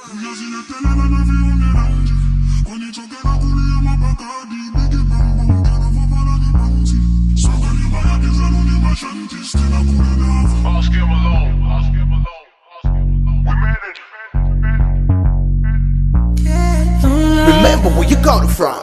Remember where you got it from.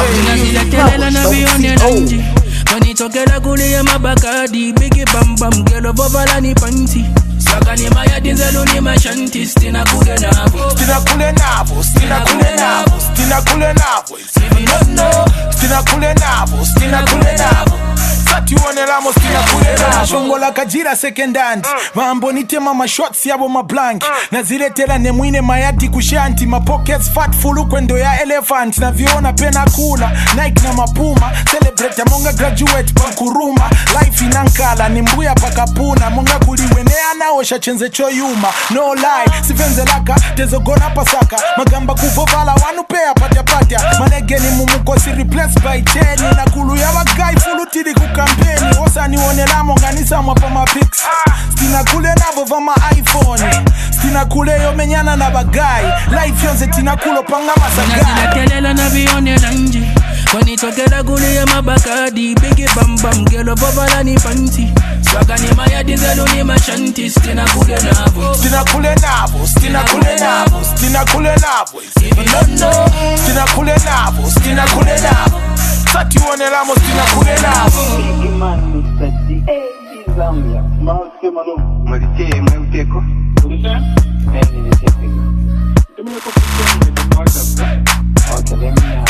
Wanitokera kulia mabakadi, bigi bam bam, girl over ni panty. Saka ni maya dinzelu ni mashanti, stina kule navo. Stina kule navo, stina kule navo, stina kule navo. If you don't know, stina kule navo, stina kule navo. Sati uonelamo stina kule navo. Shongo la kajira secondant, mambo nite mama shots yabo mablank. Na zile tela nemwine mayadi kushanti, ma pockets fat full kwendo ya elephant. Na viona pena kula, Nike na mapuma. Celebrate ya monga graduate pankuruma. Life inankala, nimbuya pakapuna. Monga kuliwenea na osha chenze choyuma. No lie, sivenze laka, tezo gona pasaka. Magamba kuvovala wanupea patya. Manege ni mumuko si replace by Jenny. Na kulu ya wagai fulu tidi kukampeni. Osa ni onelamo nganisa mwapa mapics. Stina kule navo vama iPhone. Stina kule yo menyana na bagai. Life yonze tina kulo panga masagai. Nazila kelela na vione lanji. Wanitokera kulia mabakadi, bigi bam bam, girl over ni panty. Saka ni maya dinzelu ni mashanti, stina kule navo. Stina kule navo, stina kule navo, stina kule navo. If you don't know, stina kule navo, stina kule navo. Sati uonelamo stina kule navo. Big man Mr. D. Hey, Zambia. Mauske malo. Malite, mwauteko. Ulise? Eni niteko. Tumeko kukumu ni mwauteko. Okay, let me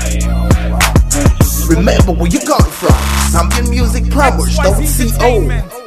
remember where you got it from. Zambian Music Powers, don't see old.